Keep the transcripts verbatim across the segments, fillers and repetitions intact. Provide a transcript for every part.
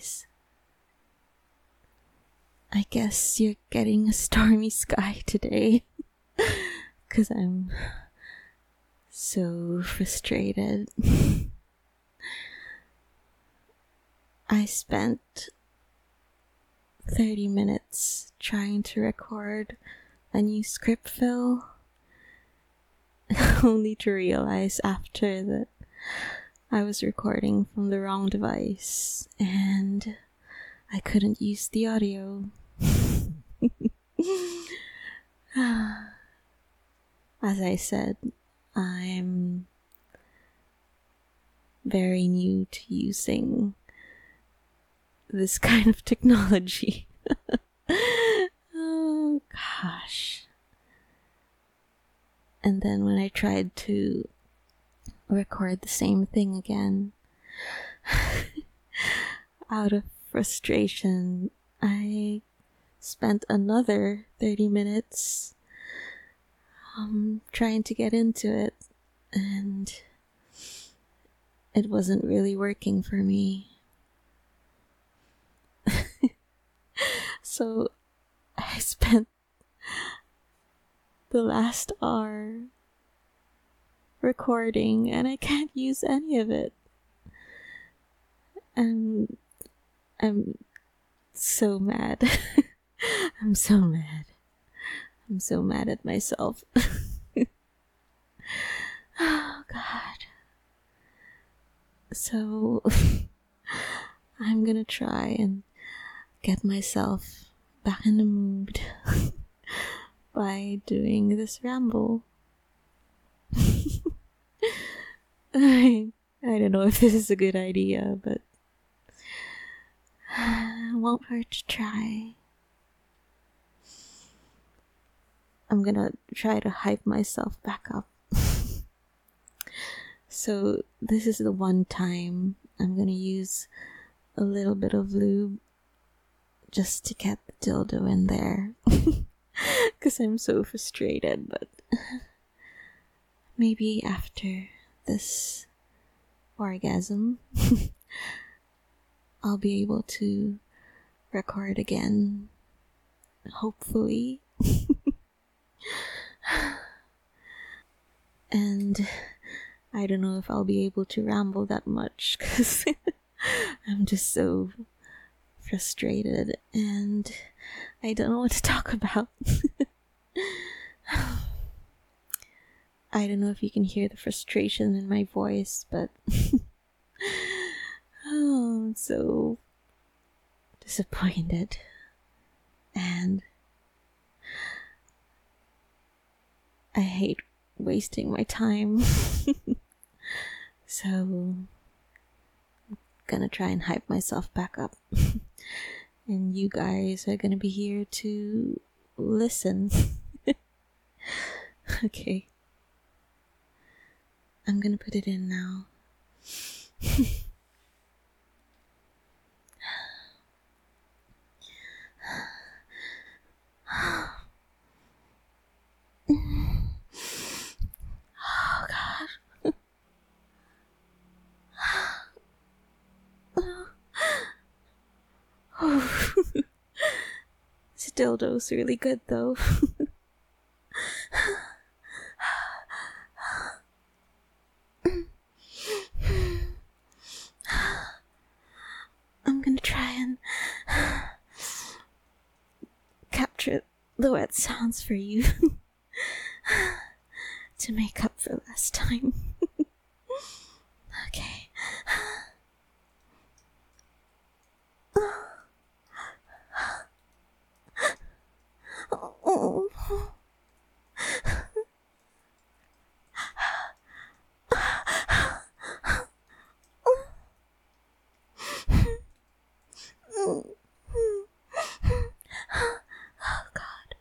guys. I guess you're getting a stormy sky today. Because I'm so frustrated. I spent thirty minutes trying to record a new script fill, only to realize after that I was recording from the wrong device and I couldn't use the audio. As I said, I'm very new to using this kind of technology. Oh gosh. And then when I tried to record the same thing again, out of frustration, I spent another thirty minutes um, trying to get into it, and it wasn't really working for me. So I spent the last hour recording and I can't use any of it. And I'm so mad. I'm so mad. I'm so mad at myself. Oh God. So I'm gonna try and get myself back in the mood by doing this ramble. I, I don't know if this is a good idea, but it won't hurt to try. I'm gonna try to hype myself back up. So this is the one time I'm gonna use a little bit of lube just to get the dildo in there. Because I'm so frustrated, but maybe after this orgasm, I'll be able to record again. Hopefully. And I don't know if I'll be able to ramble that much because I'm just so frustrated and I don't know what to talk about. I don't know if you can hear the frustration in my voice, but oh, I'm so disappointed. And I hate wasting my time. So I'm gonna try and hype myself back up. And you guys are gonna be here to listen. Okay. I'm gonna put it in now. Oh God. Oh. This dildo's really good though. I'm gonna try and capture the wet sounds for you to make up for last time. Okay. Oh. Oh God.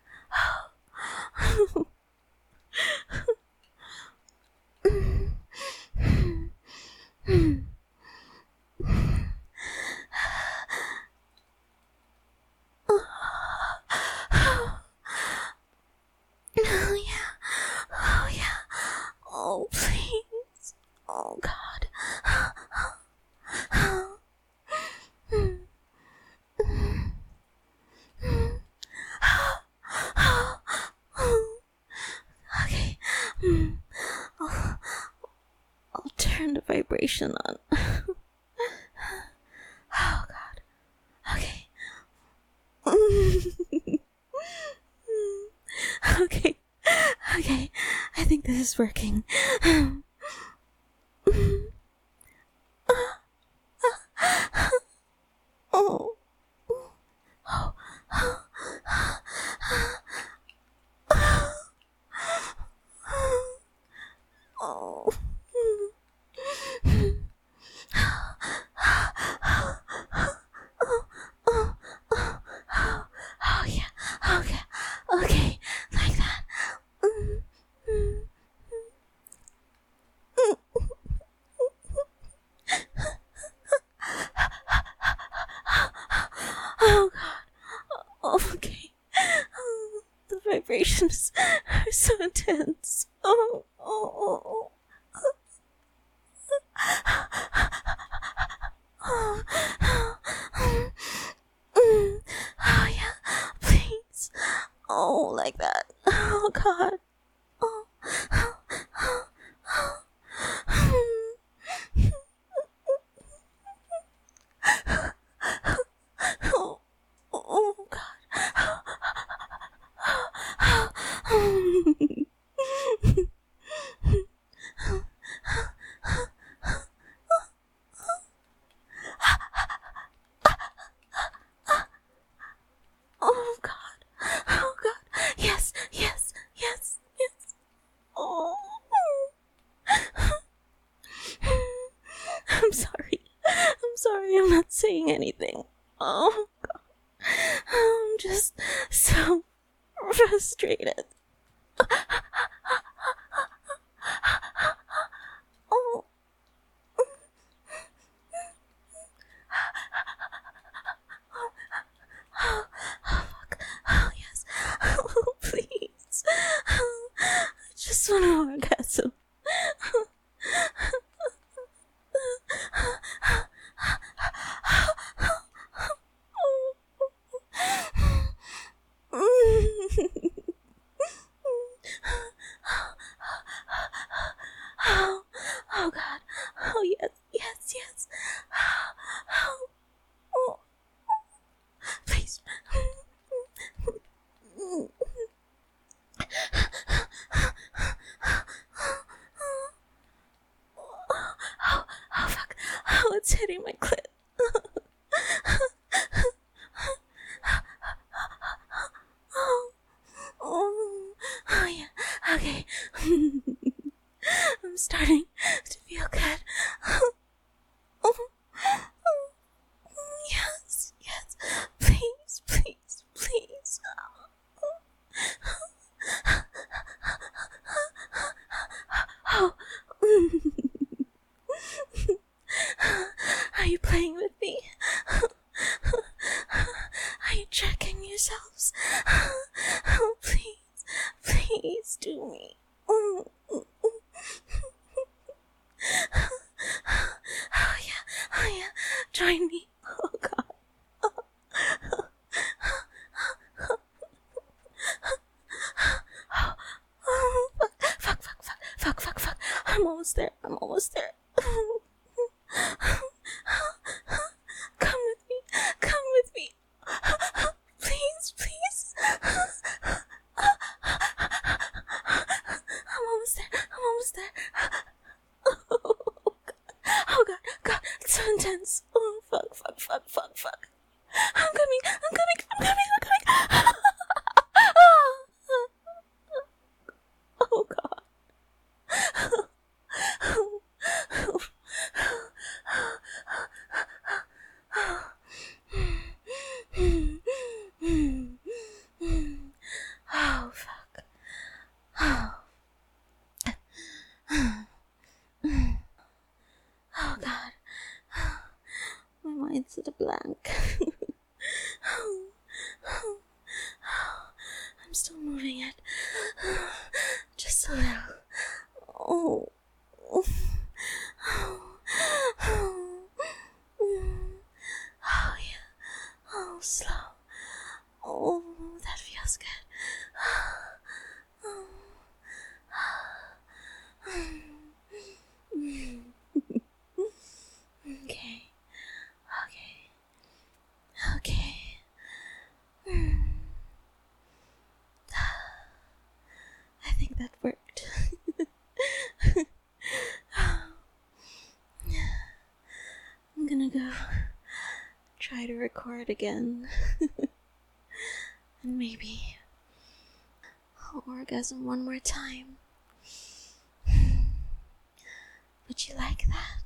Oh yeah. Oh yeah. Oh please. Oh God. turn the vibration on. Oh god. Okay. Okay. Okay. I think this is working. Oh. Oh. Oh yeah. Okay. Okay. Like that. Oh god. Okay. Oh, the vibrations are so intense. Oh. Oh. Oh. Oh. Oh. Oh yeah. Please. Oh, like that. Oh god. Oh. Oh, oh god. Oh god. Oh god. Yes, yes, yes, yes. Oh. I'm sorry. I'm sorry, I'm not saying anything. Oh god. I'm just so frustrated. Oh. Oh, fuck. Oh, yes. Oh, please. Oh, I just want an orgasm. Oh, oh god. Oh, yes, yes, yes. Oh, oh, please. Oh, oh, fuck. Oh, it's hitting my clit. Oh, oh, oh, yeah. Okay. I'm starting to feel good. Oh, oh, yes, yes. Please, please, please. Oh. Are you playing with me? Are you checking yourselves? Oh, please, please do me. Oh, yeah, oh yeah, join me. Oh god. Oh, fuck, fuck, fuck, fuck, fuck, fuck, fuck. I'm almost there. I'm almost there. Come with me. Come with me. Please, please. I'm almost there. I'm almost there. Oh god. Oh god. God. It's so intense. Oh fuck, fuck, fuck, fuck, fuck. I'm coming. I'm coming. I'm coming. I'm coming. Oh god. Oh fuck. Oh god. My mind's at a blank. I'm still moving it. Just a little. Oh. Oh. Oh. Oh yeah. Oh, slow. Oh, that feels good. Oh. go try to record again. And maybe I'll orgasm one more time. Would you like that?